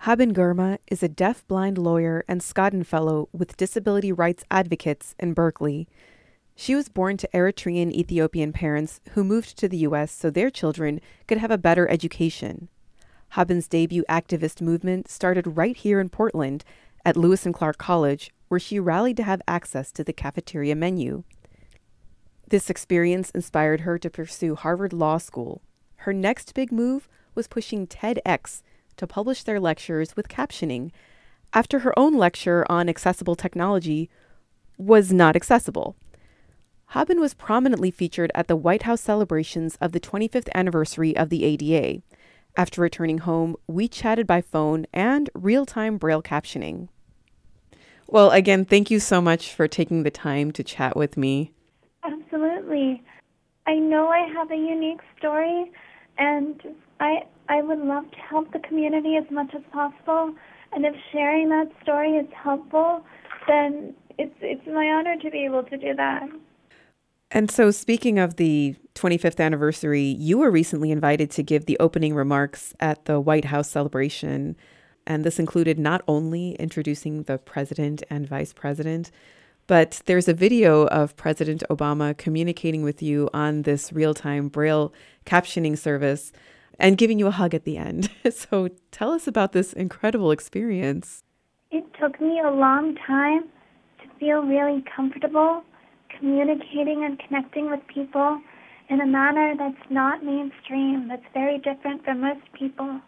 Haben Girma is a deaf-blind lawyer and Scotton Fellow with disability rights advocates in Berkeley. She was born to Eritrean Ethiopian parents who moved to the U.S. so their children could have a better education. Haben's debut activist movement started right here in Portland at Lewis and Clark College, where she rallied to have access to the cafeteria menu. This experience inspired her to pursue Harvard Law School. Her next big move was pushing TEDx to publish their lectures with captioning, after her own lecture on accessible technology was not accessible. Haben was prominently featured at the White House celebrations of the 25th anniversary of the ADA. After returning home, we chatted by phone and real-time Braille captioning. Well, again, thank you so much for taking the time to chat with me. Absolutely. I know I have a unique story, and I would love to help the community as much as possible. And if sharing that story is helpful, then it's my honor to be able to do that. And so, speaking of the 25th anniversary, you were recently invited to give the opening remarks at the White House celebration. And this included not only introducing the president and vice president, but there's a video of President Obama communicating with you on this real-time Braille captioning service and giving you a hug at the end. So tell us about this incredible experience. It took me a long time to feel really comfortable communicating and connecting with people in a manner that's not mainstream, that's very different from most people.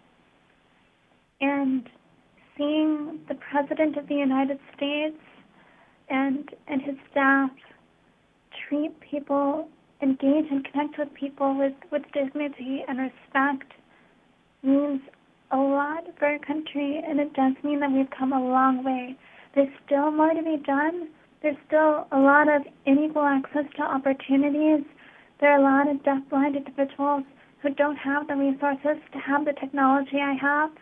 And seeing the President of the United States and his staff treat people, engage and connect with people with dignity and respect means a lot for our country, and it does mean that we've come a long way. There's still more to be done. There's still a lot of unequal access to opportunities. There are a lot of deaf-blind individuals who don't have the resources to have the technology I have,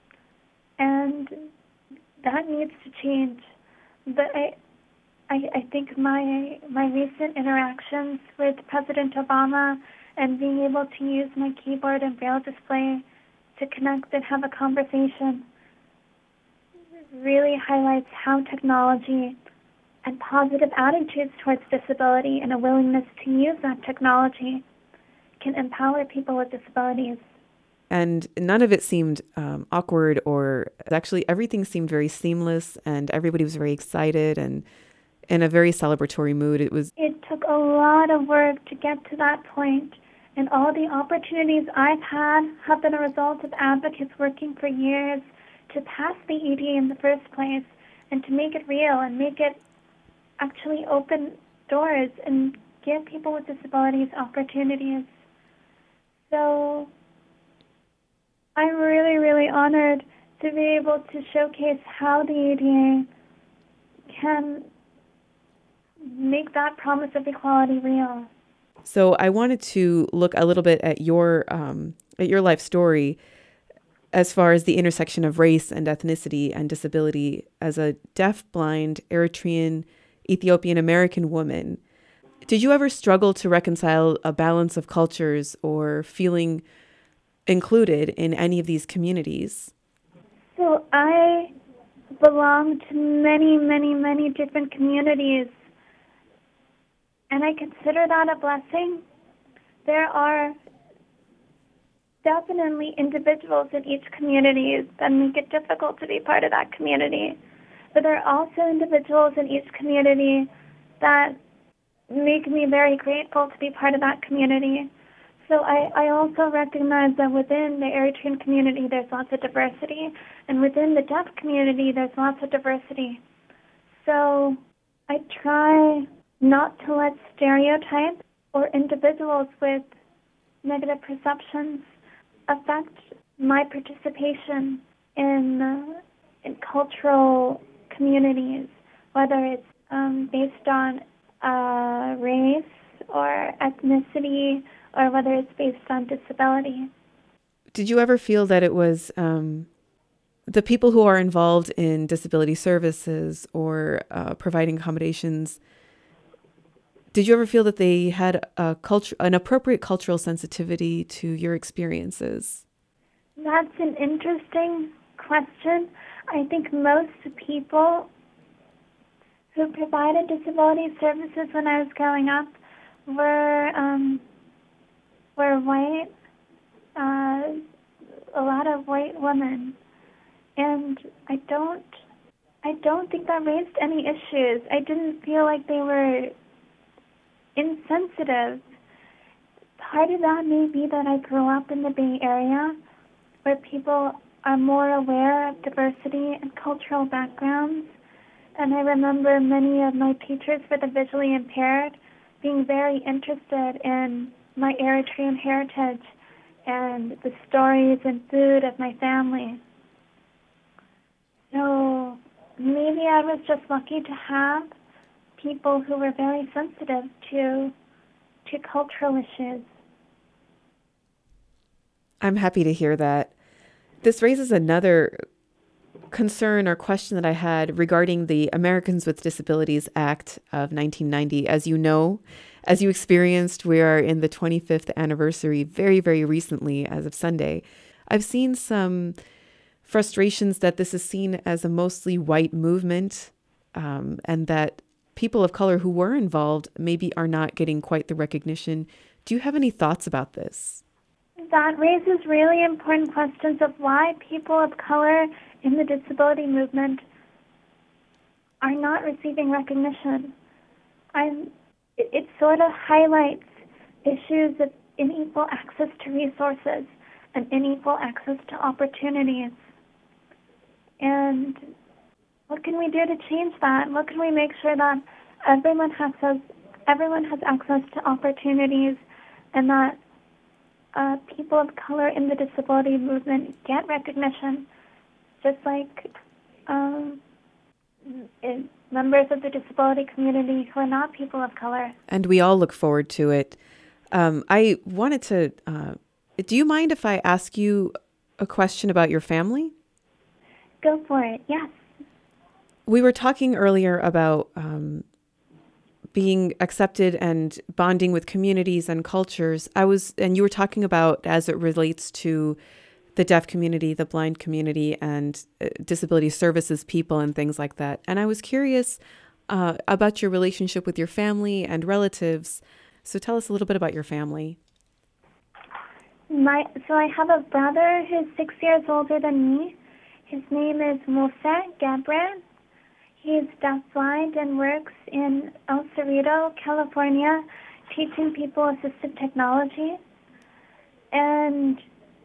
and that needs to change. But I think my recent interactions with President Obama and being able to use my keyboard and Braille display to connect and have a conversation really highlights how technology and positive attitudes towards disability and a willingness to use that technology can empower people with disabilities. And none of it seemed awkward, or actually everything seemed very seamless, and everybody was very excited and in a very celebratory mood. It took a lot of work to get to that point, and all the opportunities I've had have been a result of advocates working for years to pass the ADA in the first place and to make it real and make it actually open doors and give people with disabilities opportunities. So I'm really, really honored to be able to showcase how the ADA can make that promise of equality real. So I wanted to look a little bit at your life story as far as the intersection of race and ethnicity and disability as a deaf-blind Eritrean Ethiopian American woman. Did you ever struggle to reconcile a balance of cultures or feeling included in any of these communities? So I belong to many, many, many different communities, and I consider that a blessing. There are definitely individuals in each community that make it difficult to be part of that community. But there are also individuals in each community that make me very grateful to be part of that community. So I also recognize that within the Eritrean community there's lots of diversity, and within the deaf community there's lots of diversity. So I try not to let stereotypes or individuals with negative perceptions affect my participation in cultural communities, whether it's based on race or ethnicity, or whether it's based on disability. Did you ever feel that it was the people who are involved in disability services or providing accommodations, did you ever feel that they had an appropriate cultural sensitivity to your experiences? That's an interesting question. I think most people who provided disability services when I was growing up were white, a lot of white women, and I don't think that raised any issues. I didn't feel like they were insensitive. Part of that may be that I grew up in the Bay Area, where people are more aware of diversity and cultural backgrounds. And I remember many of my teachers for the visually impaired being very interested in my Eritrean heritage and the stories and food of my family. So maybe I was just lucky to have people who were very sensitive to cultural issues. I'm happy to hear that. This raises another concern or question that I had regarding the Americans with Disabilities Act of 1990. As you know, as you experienced, we are in the 25th anniversary very, very recently as of Sunday. I've seen some frustrations that this is seen as a mostly white movement, and that people of color who were involved maybe are not getting quite the recognition. Do you have any thoughts about this? That raises really important questions of why people of color in the disability movement are not receiving recognition. It sort of highlights issues of unequal access to resources and unequal access to opportunities. And what can we do to change that? What can we make sure that everyone has access to opportunities, and that people of color in the disability movement get recognition, just like members of the disability community who are not people of color. And we all look forward to it. I wanted to, do you mind if I ask you a question about your family? Go for it, yes. We were talking earlier about being accepted and bonding with communities and cultures. And you were talking about as it relates to the deaf community, the blind community, and disability services people and things like that. And I was curious about your relationship with your family and relatives. So tell us a little bit about your family. So I have a brother who's 6 years older than me. His name is Mose Gabriel. He's deafblind and works in El Cerrito, California, teaching people assistive technology. And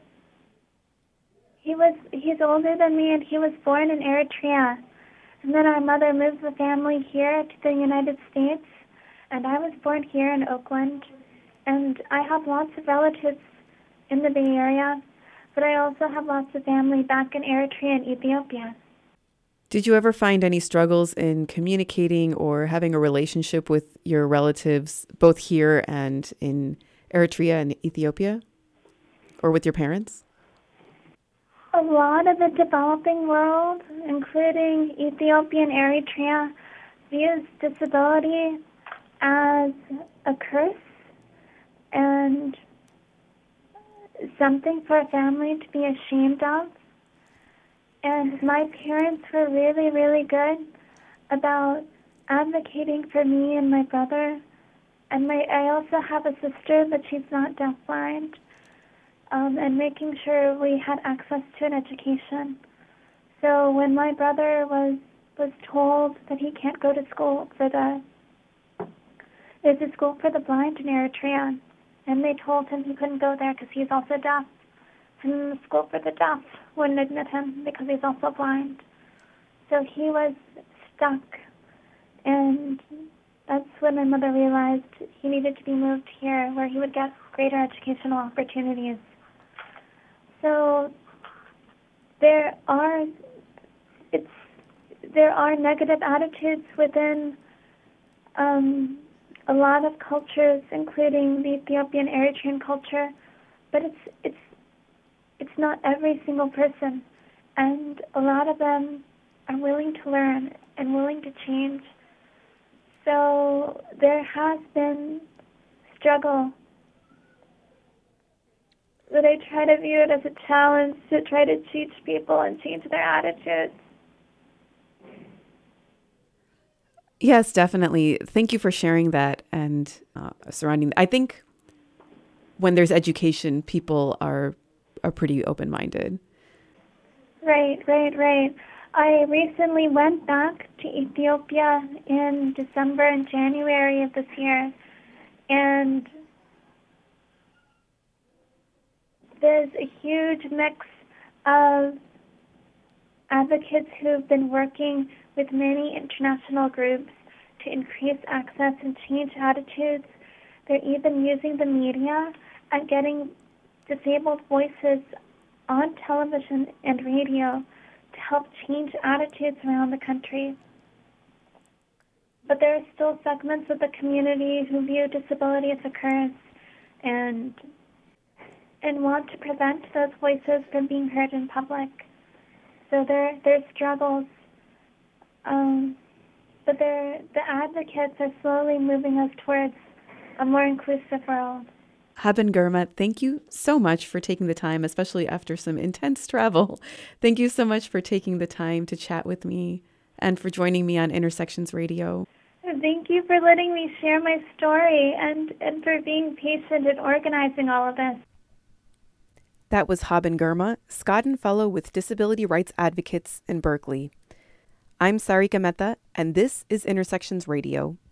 he's older than me, and he was born in Eritrea. And then our mother moved the family here to the United States, and I was born here in Oakland. And I have lots of relatives in the Bay Area, but I also have lots of family back in Eritrea and Ethiopia. Did you ever find any struggles in communicating or having a relationship with your relatives, both here and in Eritrea and Ethiopia, or with your parents? A lot of the developing world, including Ethiopia and Eritrea, views disability as a curse and something for a family to be ashamed of. And my parents were really, really good about advocating for me and my brother. And I also have a sister, but she's not deafblind, and making sure we had access to an education. So when my brother was told that he can't go to school there's a school for the blind in Eritrea, and they told him he couldn't go there because he's also deaf. And the school for the deaf wouldn't admit him because he's also blind. So he was stuck, and that's when my mother realized he needed to be moved here where he would get greater educational opportunities. So there are negative attitudes within a lot of cultures, including the Ethiopian Eritrean culture, but it's not every single person, and a lot of them are willing to learn and willing to change. So there has been struggle. But I try to view it as a challenge to try to teach people and change their attitudes. Yes, definitely. Thank you for sharing that and surrounding. I think when there's education, people are pretty open-minded. Right, right, right. I recently went back to Ethiopia in December and January of this year, and there's a huge mix of advocates who've been working with many international groups to increase access and change attitudes. They're even using the media and getting disabled voices on television and radio to help change attitudes around the country. But there are still segments of the community who view disability as a curse and want to prevent those voices from being heard in public. So there's struggles, but the advocates are slowly moving us towards a more inclusive world. Haben Gurmat, thank you so much for taking the time, especially after some intense travel. Thank you so much for taking the time to chat with me and for joining me on Intersections Radio. Thank you for letting me share my story and for being patient and organizing all of this. That was Haben Gurmat, Scotton Fellow with Disability Rights Advocates in Berkeley. I'm Sarika Mehta, and this is Intersections Radio.